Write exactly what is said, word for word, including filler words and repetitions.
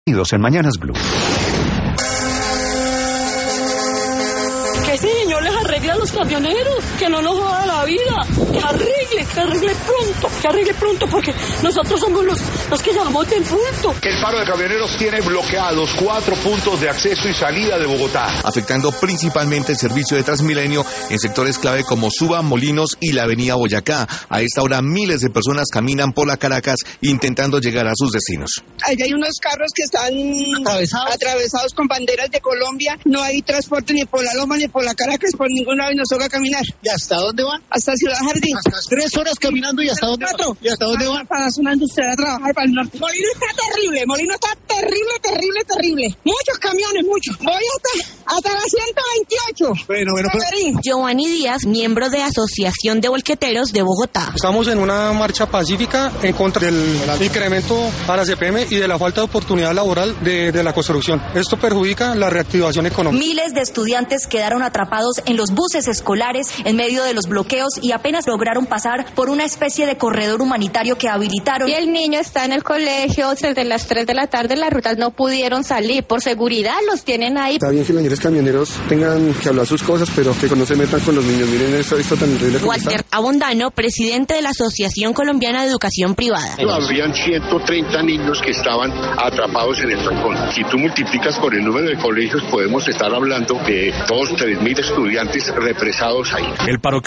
En Mañanas Blue. Que ese señor les arregle a los camioneros, que no nos joda la vida, que arregle, que arregle pronto, que arregle pronto, porque nosotros somos los, los que llamamos del punto. El paro de camioneros tiene bloqueados cuatro puntos de acceso y salida de Bogotá, afectando principalmente el servicio de Transmilenio en sectores clave como Suba, Molinos y la avenida Boyacá. A esta hora miles de personas caminan por la Caracas intentando llegar a sus destinos. Allá hay unos carros que están atravesados, atravesados con banderas de Colombia, no hay transporte ni por la Loma ni por la Caracas, por ningún lado, y nos toca caminar. ¿Y hasta dónde van? Hasta Ciudad Jardín. Hasta tres horas caminando, ¿y hasta dónde van? ¿Y hasta dónde van? Para la zona industrial a trabajar para el norte. Molino está terrible, Molino está terrible, terrible, terrible. Muchos camiones, muchos. Voy hasta, hasta la ciento veintiocho. Bueno, bueno. Pero... Giovanni Díaz, miembro de Asociación de Volqueteros de Bogotá. Estamos en una marcha pacífica en contra del incremento a la C P M y de la falta de oportunidad laboral de, de la construcción. Esto perjudica la reactivación económica. Miles de estudiantes quedaron atrapados en los buses escolares en medio de los bloqueos y apenas lograron pasar por una especie de corredor humanitario que habilitaron. Y el niño está en el colegio desde las tres de la tarde, las rutas no pudieron salir, por seguridad los tienen ahí. Está bien que los camioneros tengan que hablar sus cosas, pero que no se metan con los niños. Miren esto, esto tan terrible. Walter Abondano, presidente de la Asociación Colombiana de Educación Privada. Habrían ciento treinta niños que estaban atrapados en el trancón. Si tú multiplicas por el número de colegios, podemos estar hablando de dos, tres mil estudiantes represados ahí. El paro